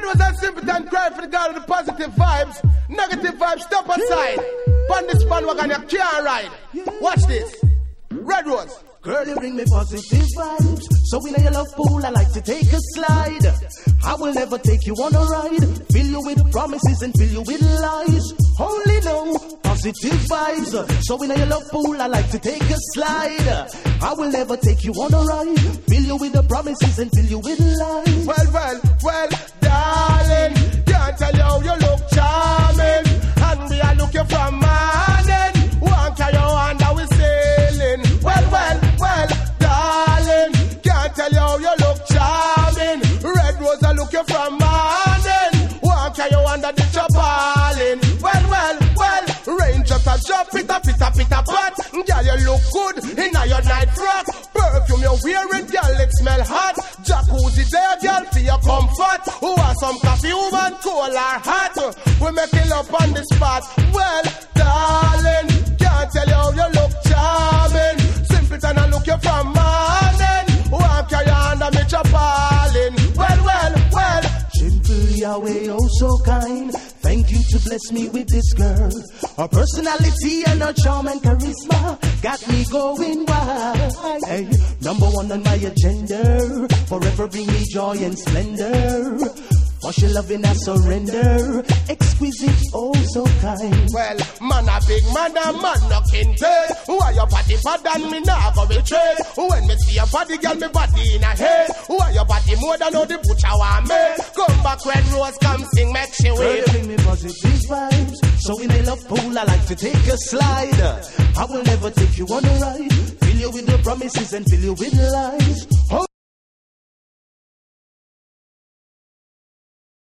was a simpleton cry for the God of the positive vibes. Negative vibes, step aside. Pon this bandwagon, you can't ride. Watch this. Red Rose. Girl, you bring me positive vibes. So in your love pool, I like to take a slide. I will never take you on a ride. Fill you with promises and fill you with lies. Only know positive vibes. So in your love pool, I like to take a slide. I will never take you on a ride. Fill you with the promises and fill you with lies. Well, darling, can't tell you how you look charming. And we are looking from morning. One carry on that we sailing. Well, darling, can't tell you how you look charming. Red Rose are looking from morning. One carry on that the chapalin. Well, rain just a drop, pita pot. Girl, you look good in your night frock. Perfume you wearing, girl, it smell hot. Jacuzzi there, girl, for your comfort. Who want some coffee, woman, cool or hot? We make it up on the spot. Well, darling, can't tell you how you look charming. Simpleton, I look you from morning. Walk your hand and me chapalin. Well, simple Yahweh, oh so kind. Thank you to bless me with this girl. Her personality and her charm and charisma got me going wild. Hey, number one on my agenda. Forever bring me joy and splendor. For she loving I surrender. Exquisite, oh so kind. Well, man a big man a man no kinted. Why your body fat than me nah go betray? When me see your body, girl, me body in a head. Why your body more than all the butcher want me? Come back when Rose come sing, make she wait. Girl, bring me positive vibes. So in a love pool, I like to take a slide. I will never take you on a ride. Fill you with the promises and fill you with lies.